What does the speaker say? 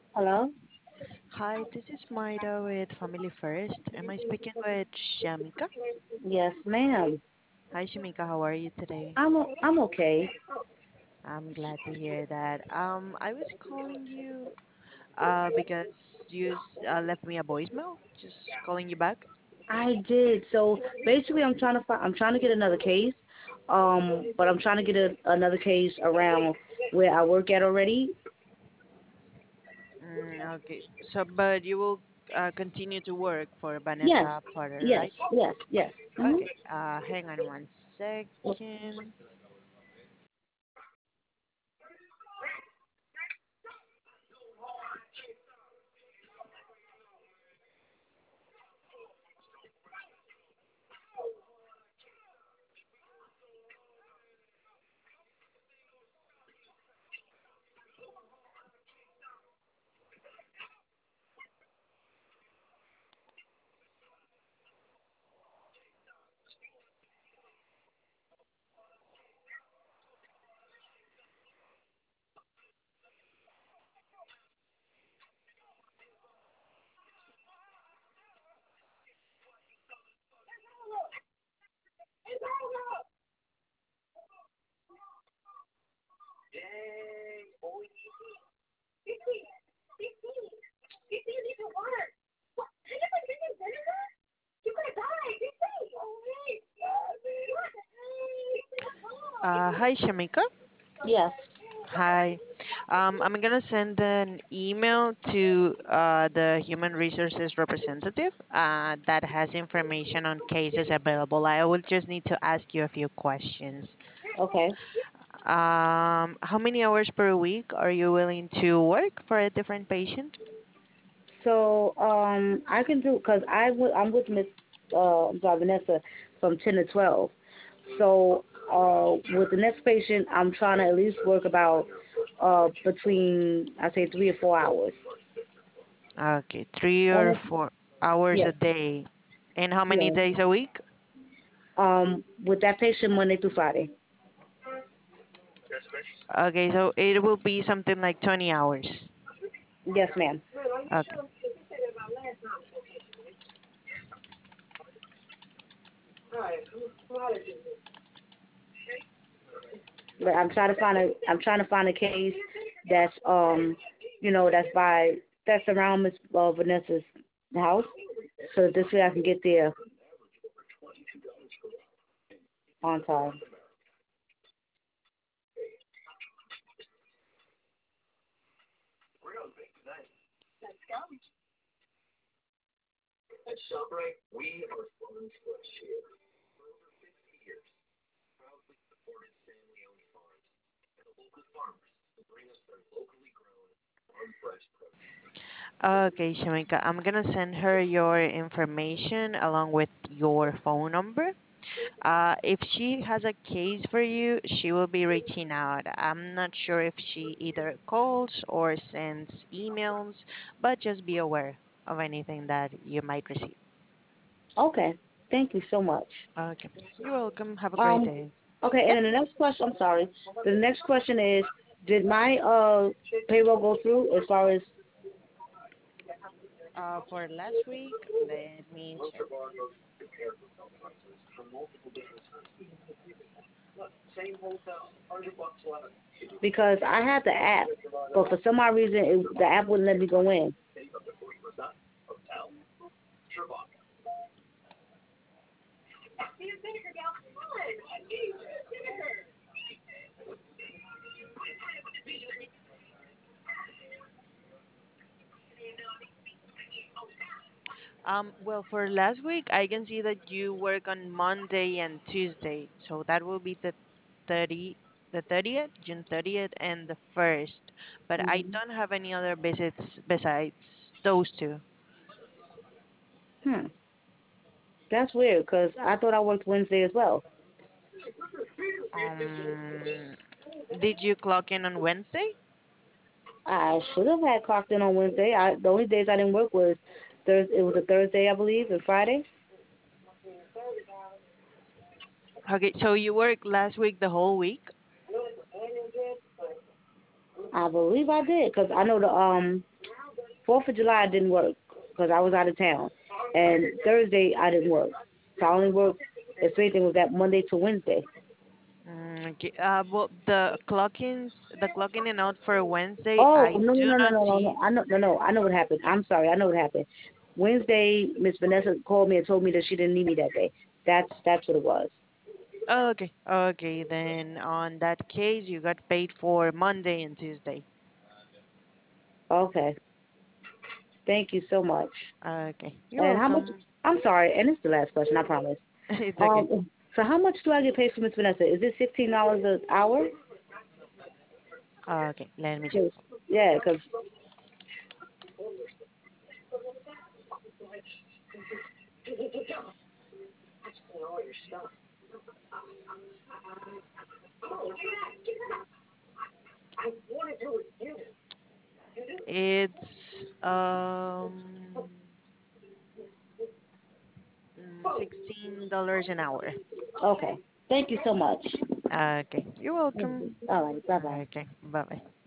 Hello? Hi, this is Maida with Family First. Am I speaking with Shamika? Yes, ma'am. Hi, Shamika. How are you today? I'm okay. I'm glad to hear that. I was calling you because you left me a voicemail. Just calling you back. I did. So basically, I'm trying to get another case. But I'm trying to get another case around where I work at already. Okay. So, but you will continue to work for Yes, Vanessa Potter, yes, right? yes, yes. Okay. Hang on one second. Hi, Shamika. Yes. Hi. I'm gonna send an email to the human resources representative that has information on cases available. I will just need to ask you a few questions. Okay. How many hours per week are you willing to work for a different patient? So I can do because I'm with Miss I'm sorry, Vanessa from 10 to 12. So with the next patient, I'm trying to at least work about between I say 3 or 4 hours. Okay, three And or it's, 4 hours yes, a day. And how many yeah. days a week? With that patient Monday through Friday. Okay, so it will be something like 20 hours. Yes, ma'am. Okay. But I'm trying to find a case that's that's that's around Miss Vanessa's house, so this way I can get there on time. Okay, Shamika, I'm gonna send her your information along with your phone number. If she has a case for you, she will be reaching out. I'm not sure if she either calls or sends emails, but just be aware of anything that you might receive. Okay, thank you so much. Okay, you're welcome. Have a great Um, day. okay, and Yep. then the next question. I'm sorry. The next question is, did my payroll go through as far as For last week, let me check. because I had the app, but for some odd reason the app wouldn't let me go in. Well, for last week, I can see that you work on Monday and Tuesday, so that will be 30, the 30th, June 30th, and the 1st. But I Hmm. don't have any other visits besides those two. Hmm. That's weird because I thought I worked Wednesday as well. Um, did you clock in on Wednesday? I should have had clocked in on Wednesday. The only days I didn't work was Thursday. It was a Thursday, I believe, and Friday. Okay, so you worked last week the whole week? I believe I did because I know 4th of July I didn't work because I was out of town, and Thursday I didn't work. So I only worked. If anything was that Monday to Wednesday. Okay. Well, the clocking in out for Wednesday, Oh I no no do no no not no no see. no! I know no no I know what happened. I'm sorry. I know what happened. Wednesday, Miss Vanessa called me and told me that she didn't need me that day. That's what it was. Oh, okay. Okay, then on that case, you got paid for Monday and Tuesday. Okay. Thank you so much. Okay, you're And how much? welcome. I'm sorry. And it's the last question. I promise. It's okay. So how much do I get paid for Miss Vanessa? Is it $16 an hour? Okay, let me check. 'Cause- yeah, because It's $16 an hour. okay. Thank you so much. Okay, you're welcome. All right. Bye bye. Okay, bye bye.